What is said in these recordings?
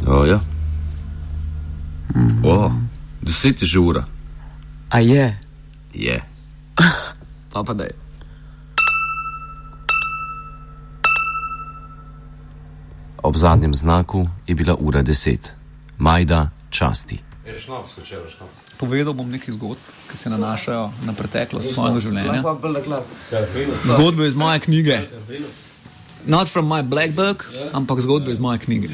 Ja. 10 je že ura. A je? Je. Pa daj. Ob zadnjem znaku je bila ura 10. Majda časti. Povedal bom nekaj zgodb, ki se nanašajo na preteklost mojega življenja. Zgodbe iz moje knjige. Not from my black book, ampak zgodbe iz moje knjige.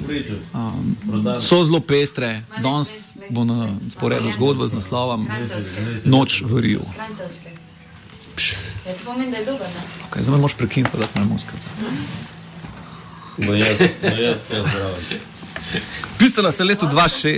So zelo pestre. Danes bo na sporedu zgodba z naslovom Noč v Riju. Okay, zdaj me moraš prekiniti, pa dati me muskaca. No jaz te zdravim. Pisala se leto 2006.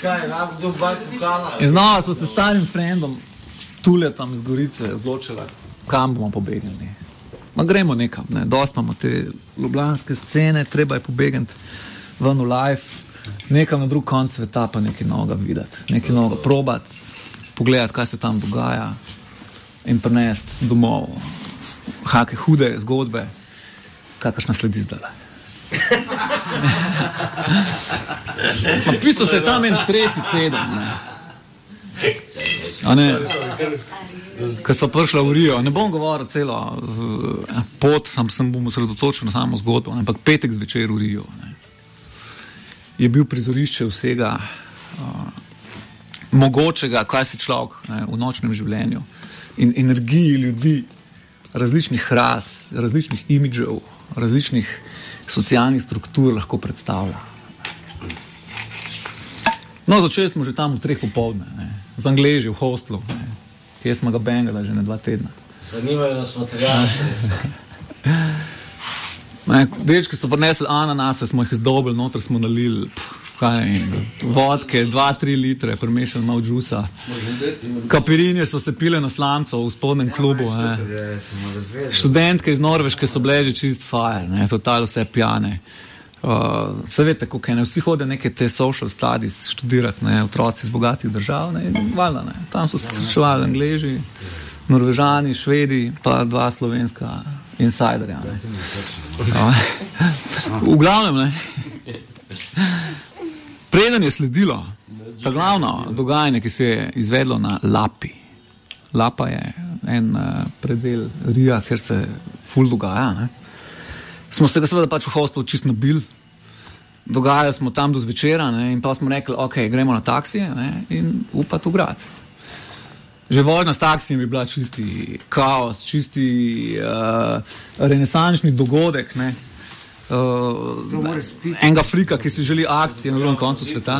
In znova so se starim frendom Tuletom iz Gorice odločila, kam bomo pobegnili. Ma gremo nekam, ne. Dost imamo te ljubljanske scene, treba je pobegniti ven v life, nekam na drug konc sveta pa nekaj novega videti, nekaj novega probati, pogledati, kaj se tam dogaja in prinesti domov hake hude zgodbe, kakršna sledi zdaj. Pisal se je tam en tretji teden, ne. A ne, ko so prišla v Rio, ne bom govoril celo pot, sem bom osredotočil na samo zgodbo, ampak petek zvečer v Rio, ne, je bil prizorišče vsega mogočega, kaj si človek, ne, v nočnem življenju in energiji ljudi, različnih ras, različnih imidžev, različnih socialnih struktur lahko predstavlja. No, začeli smo že tam v 3 popoldne, ne, z Angleži v hostlu, ne, kjer smo ga bengala že na 2 tedna. Zanimajo nas materiali. Dečki so prinesli ananase, smo jih izdobili, noter smo nalili vodke, 2-3 litre, premešali malo džusa. Kapirinje so se pile na slamco v spodnjem klubu. Študentke iz Norveške so bile že čist fire, ne, total vse pijane. Vse veste, kako je, ne, vsi hode neke te social studies študirati, ne, otroci iz bogatih držav, ne, valjda, ne. Tam so se srečevali Angleži, Norvežani, Švedi, pa 2 slovenska insiderja, ne. V glavnem, ne, preden je sledilo ta glavno dogajanje, ki se je izvedlo na Lapi. Lapa je en predel Rija, kjer se ful dogaja, ne. Smo se ga seveda pač v hostlu čist nabili, dogajali smo tam do zvečera, ne, in pa smo rekli, ok, gremo na taksije, ne, in upati v grad. Že vožnja s taksijem je bila čisti kaos, čisti renesančni dogodek, ne. Enega frika, ki si želi akcije na drugem koncu sveta.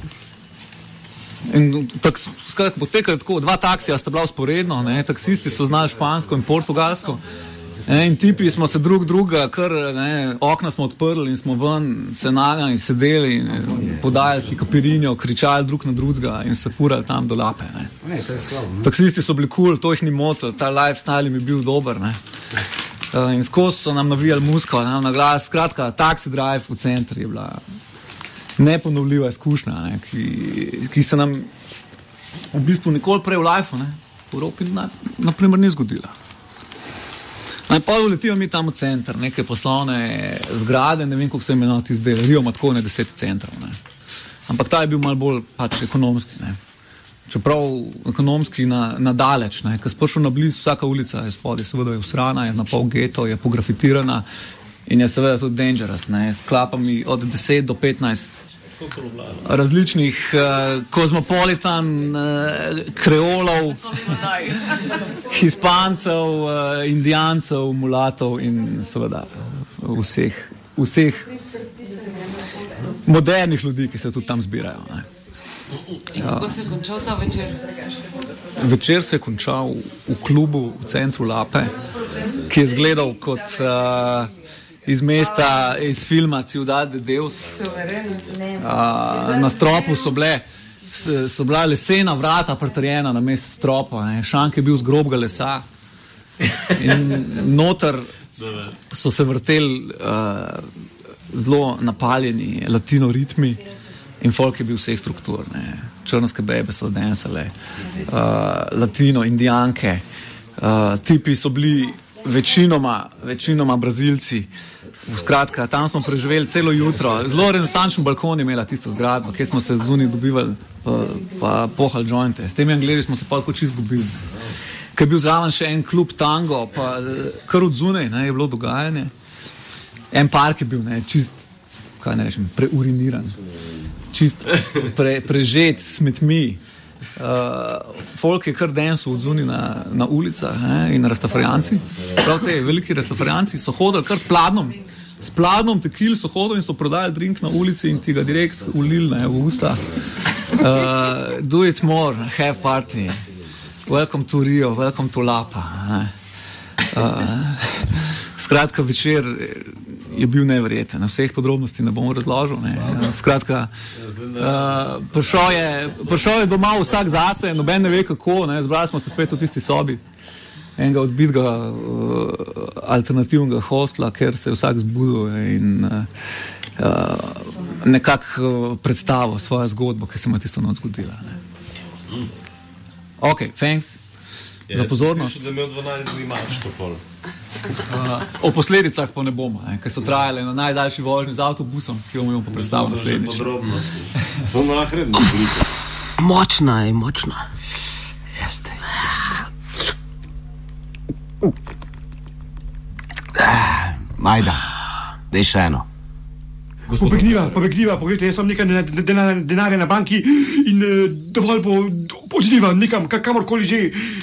In tako potekali tako, 2 taksija sta bila usporedno, ne, taksisti so znali špansko in portugalsko. In tipi smo se druga, kar, ne, okna smo odprli in smo ven se nagnali, sedeli in podajali si kapirinjo, kričali drug na drugega in se furali tam do Lape, ne. Taksisti so bili cool, to jih ni motil, ta lifestyle mi je bil dober, ne. In skozi so nam navijali muziko, nam na glas, skratka, taxi drive v centru je bila neponovljiva izkušnja, ne, ki se nam v bistvu nikoli prej v lifeu, ne, v Evropi naprimer ni zgodila. Pa uletijo mi tam v center, neke poslovne zgrade, ne vem, koliko se imenuje tisti del, Rio ima tako 10 centrov, ne. Ampak ta je bil malo bolj pač ekonomski, ne. Čeprav ekonomski na daleč, ne. Ko si prišel na blizu, vsaka ulica je spodaj, seveda je usrana, je na pol geto, je pografitirana in je seveda tudi dangerous, ne. S klapami od 10 do 15 različnih kozmopolitan, kreolov, hispancev, indijancev, mulatov in seveda vseh modernih ljudi, ki se tudi tam zbirajo, ne. In kako se je končal ta večer? Večer se je končal v klubu v centru Lape, ki je izgledal kot iz mesta, iz filma Ciudad de Deus. Na stropu so bila lesena vrata pritrjena na mesto stropa, ne. Šank je bil z grobega lesa in noter so se vrteli zelo napaljeni latino ritmi in folk je bil vseh struktur, ne. Črnske bebe so dancale, latino, indijanke, tipi so bili večinoma Brazilci, Skratka, tam smo preživeli celo jutro. Zelo renesančen balkon je imela tista zgradba, kjer smo se zunaj dobivali pa pohali jointe. S temi Angliji smo se pa tako čisto zgubili. Ker je bil zraven še en klub tango, pa kar od zunaj je bilo dogajanje. En park je bil, čist, kaj ne rečem, preuriniran. Čist prežet s smetmi. Folk je kar denso od zunaj na ulicah in rastafarijanci. Prav te veliki rastafarijanci so hodili kar s pladnom tekil so hodili in so prodajali drink na ulici in ti ga direkt ulili v usta. Do it more, have party. Welcome to Rio, welcome to Lapa. Skratka, večer je bil neverjeten. Vseh podrobnosti ne bom razložil. Skratka, prišel je doma vsak zase, noben ne ve kako. Zbrali smo se spet v tisti sobi enega odbitega alternativnega hostla, ker se je vsak zbudil in nekako predstavil svojo zgodbo, ki se mu je tisto noč zgodila. Ok, thanks za pozornost. Jaz sem imel 12 dni mačko pol. O posledicah pa ne bomo, ker so trajale na najdaljši vožnji z avtobusom, ki bomo pa predstavili naslednjič. To me lahko redno govorite. Močna je, močna. Jeste. Majda, daj še eno. Pobegnila, pogledajte, jaz sem nekaj denarja na banki in dovolj bo odliva nekam, kamorkoli že.